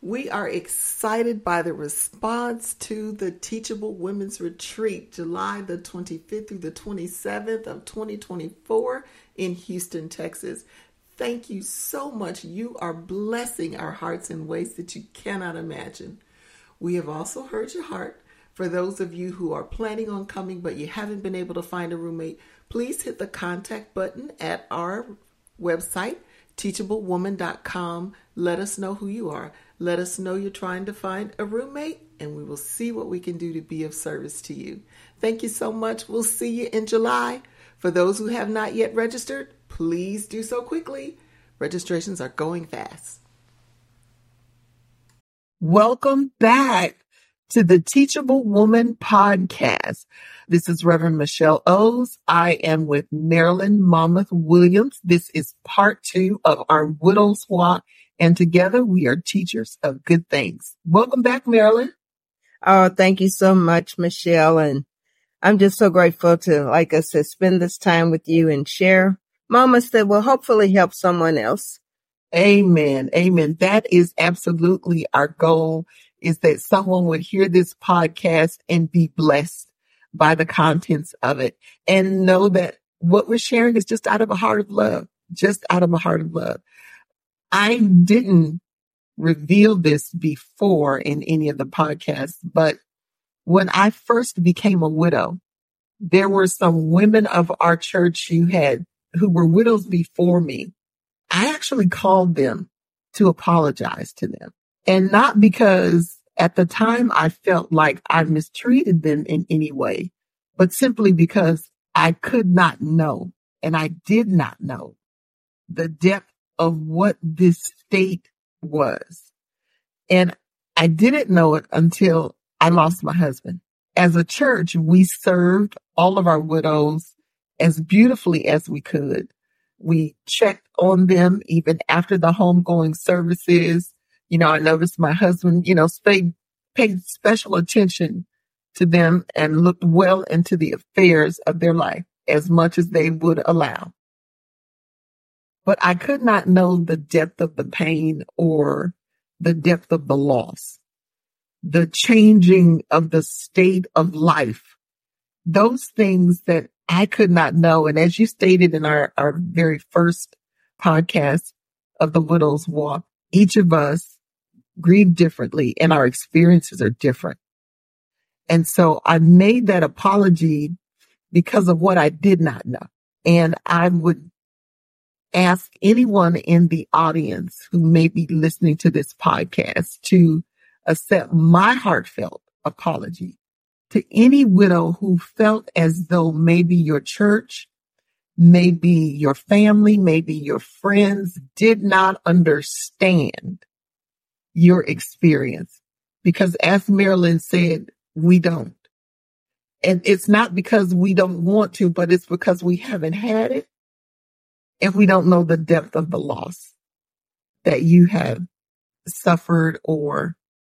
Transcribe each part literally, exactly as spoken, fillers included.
We are excited by the response to the Teachable Women's Retreat, July the twenty-fifth through the twenty-seventh of twenty twenty-four in Houston, Texas. Thank you so much. You are blessing our hearts in ways that you cannot imagine. We have also heard your heart. For those of you who are planning on coming but you haven't been able to find a roommate, please hit the contact button at our website, teachable woman dot com. Let us know who you are. Let us know you're trying to find a roommate, and we will see what we can do to be of service to you. Thank you so much. We'll see you in July. For those who have not yet registered, please do so quickly. Registrations are going fast. Welcome back to the Teachable Woman podcast. This is Reverend Michelle O's. I am with Marilyn Monmouth Williams. This is part two of our Widow's Walk, and together we are teachers of good things. Welcome back, Marilyn. Oh, thank you so much, Michelle. And I'm just so grateful to, like I said, spend this time with you and share moments that will hopefully help someone else. Amen. Amen. That is absolutely our goal, is that someone would hear this podcast and be blessed by the contents of it and know that what we're sharing is just out of a heart of love, just out of a heart of love. I didn't reveal this before in any of the podcasts, but when I first became a widow, there were some women of our church who had, who were widows before me. I actually called them to apologize to them. And not because at the time I felt like I mistreated them in any way, but simply because I could not know, and I did not know the depth of what this state was. And I didn't know it until I lost my husband. As a church, we served all of our widows as beautifully as we could. We checked on them even after the homegoing services. You know, I noticed my husband, you know, paid, paid special attention to them and looked well into the affairs of their life as much as they would allow. But I could not know the depth of the pain or the depth of the loss, the changing of the state of life, those things that I could not know. And as you stated in our, our very first podcast of the Widow's Walk, each of us grieve differently and our experiences are different. And so I made that apology because of what I did not know. And I would ask anyone in the audience who may be listening to this podcast to accept my heartfelt apology to any widow who felt as though maybe your church, maybe your family, maybe your friends did not understand your experience. Because as Marilyn said, we don't. And it's not because we don't want to, but it's because we haven't had it. And we don't know the depth of the loss that you have suffered, or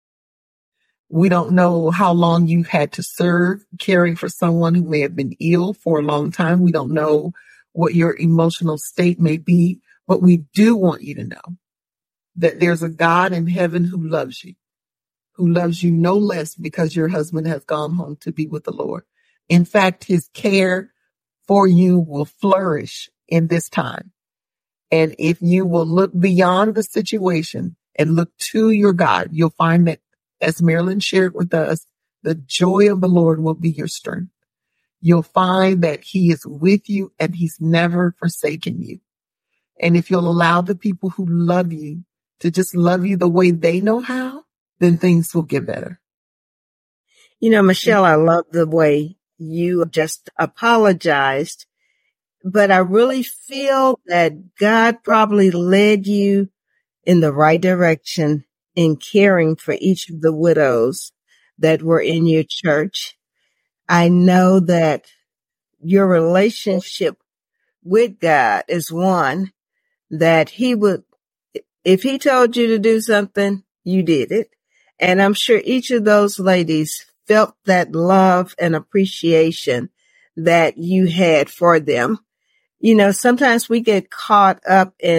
we don't know how long you've had to serve caring for someone who may have been ill for a long time. We don't know what your emotional state may be, but we do want you to know that there's a God in heaven who loves you, who loves you no less because your husband has gone home to be with the Lord. In fact, his care for you will flourish in this time. And if you will look beyond the situation and look to your God, you'll find that, as Marilyn shared with us, the joy of the Lord will be your strength. You'll find that he is with you and he's never forsaken you. And if you'll allow the people who love you to just love you the way they know how, then things will get better. You know, Michelle, I love the way you just apologized, but I really feel that God probably led you in the right direction in caring for each of the widows that were in your church. I know that your relationship with God is one that he would, if he told you to do something, you did it. And I'm sure each of those ladies felt that love and appreciation that you had for them. You know, sometimes we get caught up in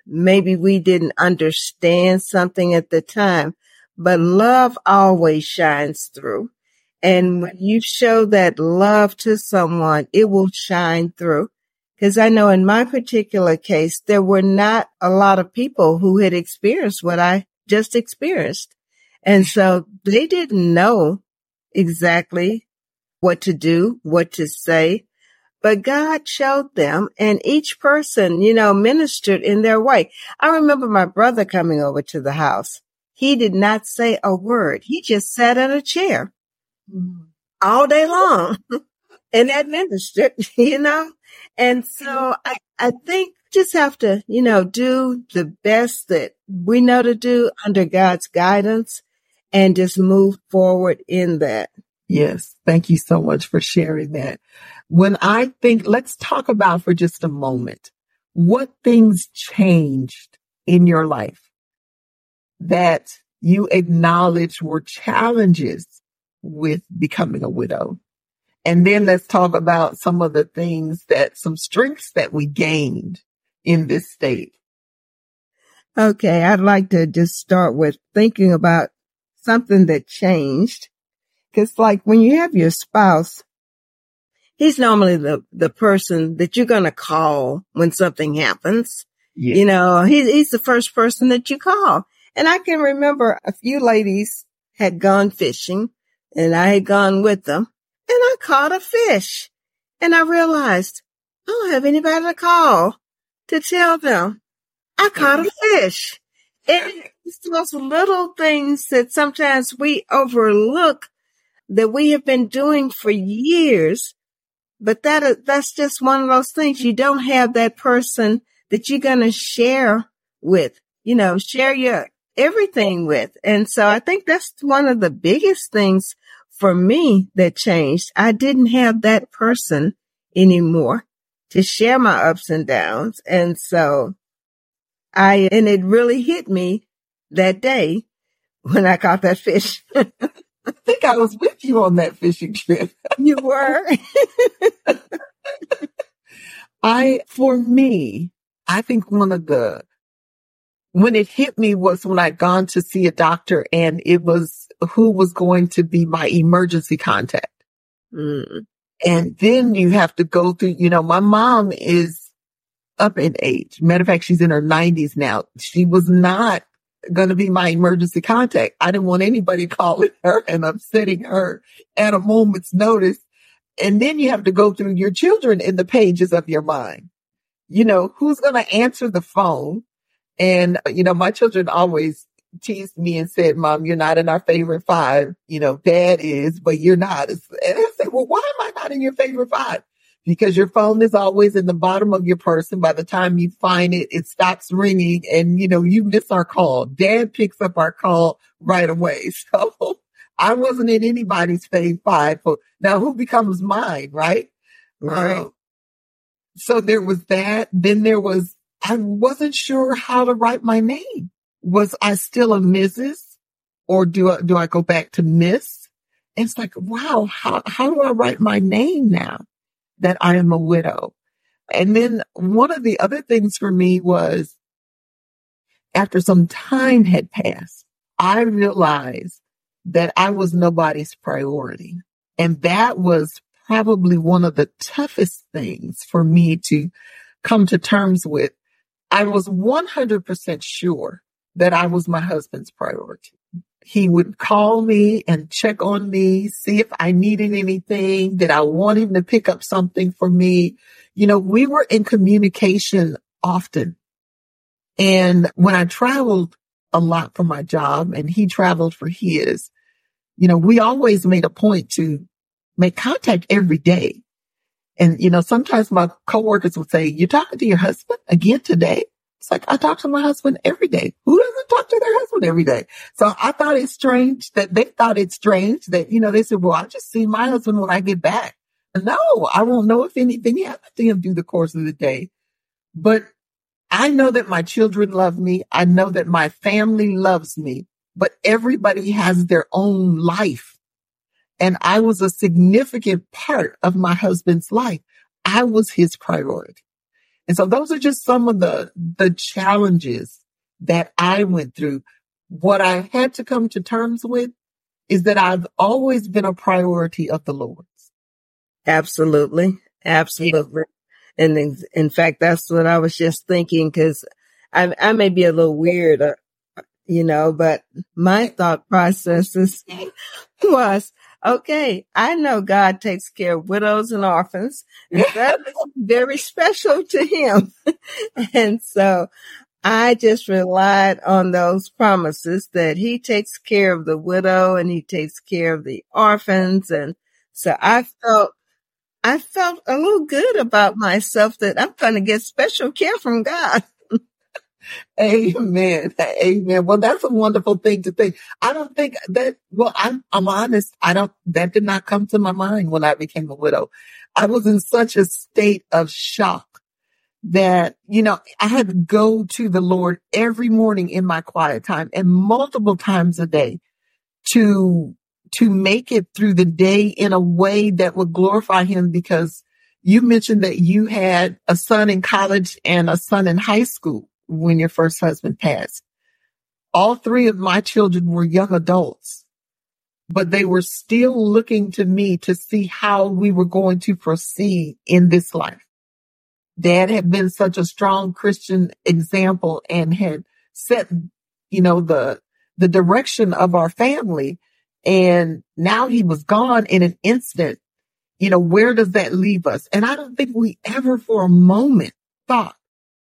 maybe we didn't understand something at the time, but love always shines through. And when you show that love to someone, it will shine through. Because I know in my particular case, there were not a lot of people who had experienced what I just experienced. And so they didn't know exactly what to do, what to say, but God showed them, and each person, you know, ministered in their way. I remember my brother coming over to the house. He did not say a word. He just sat in a chair all day long and administered, you know. And so I, I think just have to, you know, do the best that we know to do under God's guidance and just move forward in that. Yes. Thank you so much for sharing that. When I think, let's talk about for just a moment, what things changed in your life that you acknowledge were challenges with becoming a widow. And then let's talk about some of the things that, some strengths that we gained in this state. Okay. I'd like to just start with thinking about something that changed. Cause like when you have your spouse, he's normally the, the person that you're going to call when something happens. Yeah. You know, he, he's the first person that you call. And I can remember a few ladies had gone fishing and I had gone with them and I caught a fish and I realized I don't have anybody to call to tell them I caught a fish. And it's those little things that sometimes we overlook that we have been doing for years. But that, that's just one of those things. You don't have that person that you're going to share with, you know, share your everything with. And so I think that's one of the biggest things for me that changed. I didn't have that person anymore to share my ups and downs. And so I, and it really hit me that day when I caught that fish. I think I was with you on that fishing trip. You were. I, for me, I think one of the, when it hit me was when I'd gone to see a doctor and it was who was going to be my emergency contact. Mm. And then you have to go through, you know, my mom is up in age. Matter of fact, she's in her nineties now. She was not going to be my emergency contact. I didn't want anybody calling her and upsetting her at a moment's notice. And then you have to go through your children in the pages of your mind. You know, who's going to answer the phone? And, you know, my children always teased me and said, Mom, you're not in our favorite five. You know, Dad is, but you're not. And I said, well, why am I not in your favorite five? Because your phone is always in the bottom of your purse. And by the time you find it, it stops ringing and, you know, you miss our call. Dad picks up our call right away. So I wasn't in anybody's fave five. Now who becomes mine, right? Right. Uh, so there was that. Then there was, I wasn't sure how to write my name. Was I still a Missus or do I, do I go back to Miss? And it's like, wow, how, how do I write my name now that I am a widow? And then one of the other things for me was after some time had passed, I realized that I was nobody's priority. And that was probably one of the toughest things for me to come to terms with. I was one hundred percent sure that I was my husband's priority. He would call me and check on me, see if I needed anything, that I want him to pick up something for me. You know, we were in communication often. And when I traveled a lot for my job and he traveled for his, you know, we always made a point to make contact every day. And, you know, sometimes my coworkers would say, you're talking to your husband again today? It's like, I talk to my husband every day. Who doesn't talk to their husband every day? So I thought it's strange that they thought it's strange that, you know, they said, well, I just see my husband when I get back. No, I won't know if anything happened to him through the course of the day. But I know that my children love me. I know that my family loves me, but everybody has their own life. And I was a significant part of my husband's life. I was his priority. And so those are just some of the, the challenges that I went through. What I had to come to terms with is that I've always been a priority of the Lord's. Absolutely. Absolutely. Yeah. And in, in fact, that's what I was just thinking, because I, I may be a little weird, uh, you know, but my thought processes was, okay, I know God takes care of widows and orphans. And that is very special to him. And so I just relied on those promises that he takes care of the widow and he takes care of the orphans. And so I felt, I felt a little good about myself that I'm going to get special care from God. Amen. Amen. Well, that's a wonderful thing to think. I don't think that, well, I'm, I'm honest. I don't, that did not come to my mind when I became a widow. I was in such a state of shock that, you know, I had to go to the Lord every morning in my quiet time and multiple times a day to, to make it through the day in a way that would glorify him, because you mentioned that you had a son in college and a son in high school when your first husband passed. All three of my children were young adults, but they were still looking to me to see how we were going to proceed in this life. Dad had been such a strong Christian example and had set, you know, the, the direction of our family. And now he was gone in an instant. You know, where does that leave us? And I don't think we ever for a moment thought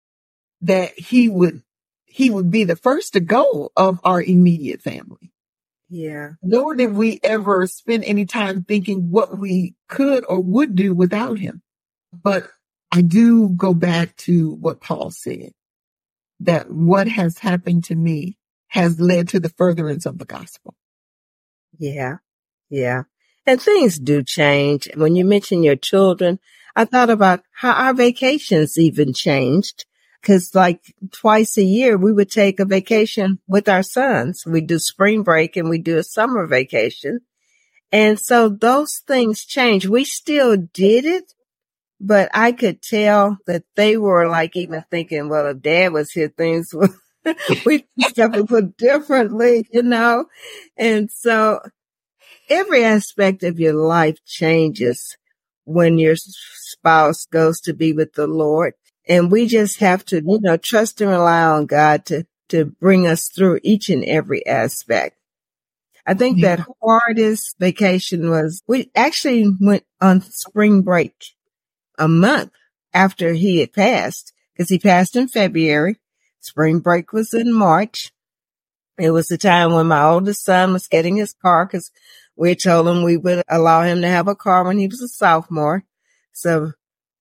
that he would, he would be the first to go of our immediate family. Yeah. Nor did we ever spend any time thinking what we could or would do without him. But I do go back to what Paul said, that what has happened to me has led to the furtherance of the gospel. Yeah. Yeah. And things do change. When you mention your children, I thought about how our vacations even changed. Cause like twice a year, we would take a vacation with our sons. We do spring break and we do a summer vacation. And so those things change. We still did it, but I could tell that they were like even thinking, well, if Dad was here, things would, we stuff would put differently, you know? And so every aspect of your life changes when your spouse goes to be with the Lord. And we just have to, you know, trust and rely on God to, to bring us through each and every aspect. I think Yeah. that hardest vacation was, we actually went on spring break a month after he had passed, because he passed in February. Spring break was in March. It was the time when my oldest son was getting his car, because we told him we would allow him to have a car when he was a sophomore. So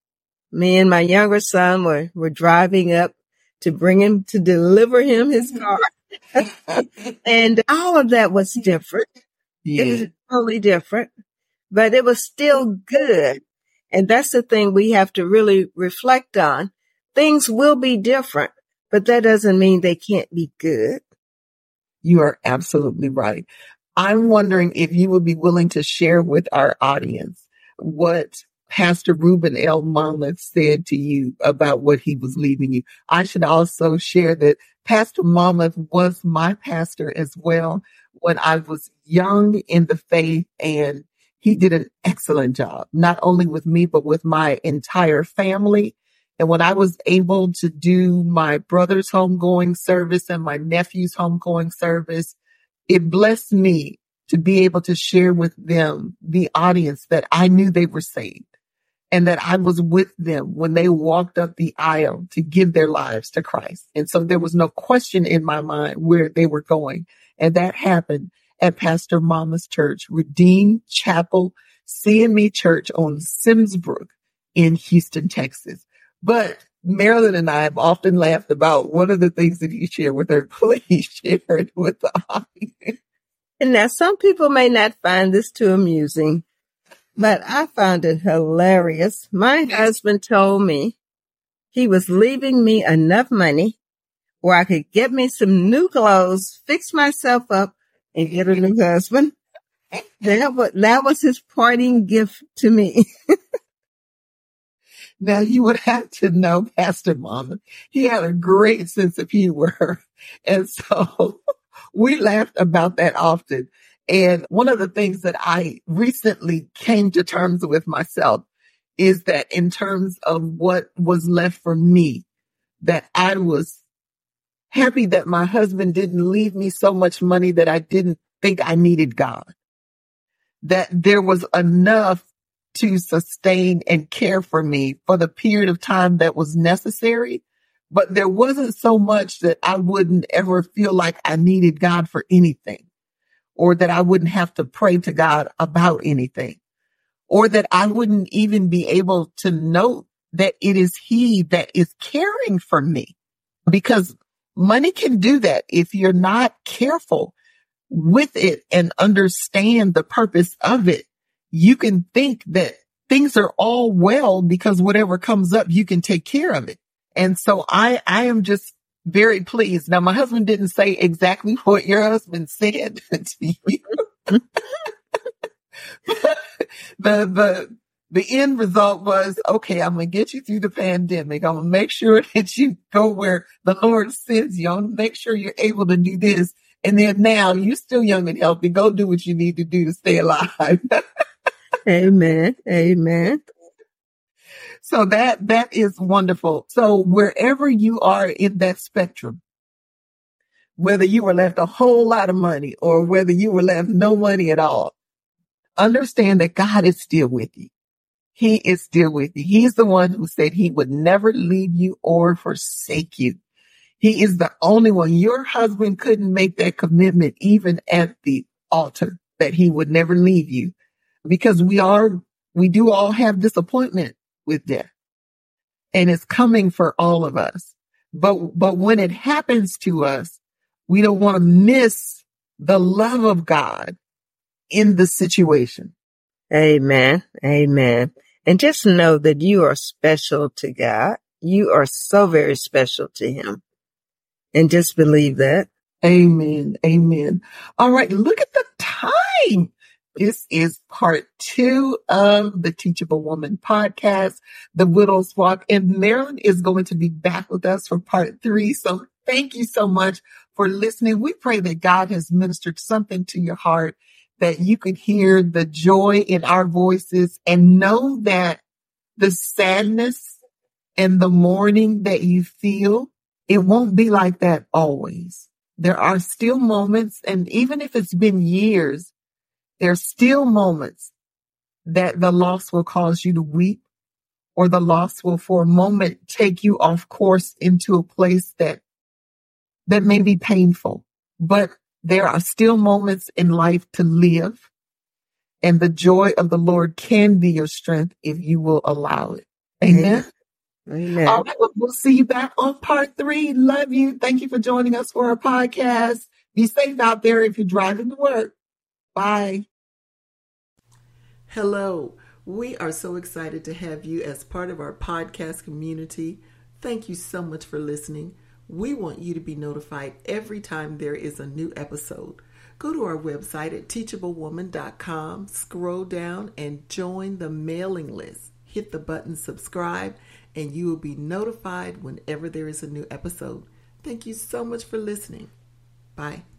me and my younger son were, were driving up to bring him, to deliver him his car. And all of that was different. Yeah. It was totally different, but it was still good. And that's the thing we have to really reflect on. Things will be different, but that doesn't mean they can't be good. You are absolutely right. I'm wondering if you would be willing to share with our audience what Pastor Reuben L. Monmouth said to you about what he was leaving you. I should also share that Pastor Monmouth was my pastor as well when I was young in the faith, and he did an excellent job, not only with me, but with my entire family. And when I was able to do my brother's homegoing service and my nephew's homegoing service, it blessed me to be able to share with them, the audience, that I knew they were saved and that I was with them when they walked up the aisle to give their lives to Christ. And so there was no question in my mind where they were going. And that happened at Pastor Mama's church, Redeemed Chapel C M E Church on Simsbrook in Houston, Texas. But Marilyn and I have often laughed about one of the things that you share with her. Please share it with the audience. And now some people may not find this too amusing, but I found it hilarious. My husband told me he was leaving me enough money where I could get me some new clothes, fix myself up, and get a new husband. That was, that was his parting gift to me. Now you would have to know Pastor Mama. He had a great sense of humor. And so we laughed about that often. And one of the things that I recently came to terms with myself is that in terms of what was left for me, that I was happy that my husband didn't leave me so much money that I didn't think I needed God, that there was enough to sustain and care for me for the period of time that was necessary. But there wasn't so much that I wouldn't ever feel like I needed God for anything, or that I wouldn't have to pray to God about anything, or that I wouldn't even be able to know that it is He that is caring for me. Because money can do that if you're not careful with it and understand the purpose of it. You can think that things are all well because whatever comes up, you can take care of it. And so I, I am just very pleased. Now, my husband didn't say exactly what your husband said to you. But the, the, the end result was, okay, I'm going to get you through the pandemic. I'm going to make sure that you go where the Lord sends you. I'm going to make sure you're able to do this. And then now you're still young and healthy. Go do what you need to do to stay alive. Amen. Amen. So that, that is wonderful. So wherever you are in that spectrum, whether you were left a whole lot of money or whether you were left no money at all, understand that God is still with you. He is still with you. He's the one who said He would never leave you or forsake you. He is the only one. Your husband couldn't make that commitment even at the altar that he would never leave you, because we are, we do all have disappointment with death, and it's coming for all of us. But, but when it happens to us, we don't want to miss the love of God in the situation. Amen. Amen. And just know that you are special to God. You are so very special to Him. And just believe that. Amen. Amen. All right. Look at the time. This is part two of the Teachable Woman podcast, The Widow's Walk. And Marilyn is going to be back with us for part three. So thank you so much for listening. We pray that God has ministered something to your heart, that you could hear the joy in our voices and know that the sadness and the mourning that you feel, it won't be like that always. There are still moments, and even if it's been years, there's still moments that the loss will cause you to weep, or the loss will for a moment take you off course into a place that, that may be painful. But there are still moments in life to live, and the joy of the Lord can be your strength if you will allow it. Amen. Amen. All right, well, we'll see you back on part three. Love you. Thank you for joining us for our podcast. Be safe out there if you're driving to work. Bye. Hello. We are so excited to have you as part of our podcast community. Thank you so much for listening. We want you to be notified every time there is a new episode. Go to our website at teachable woman dot com, scroll down and join the mailing list. Hit the button subscribe and you will be notified whenever there is a new episode. Thank you so much for listening. Bye.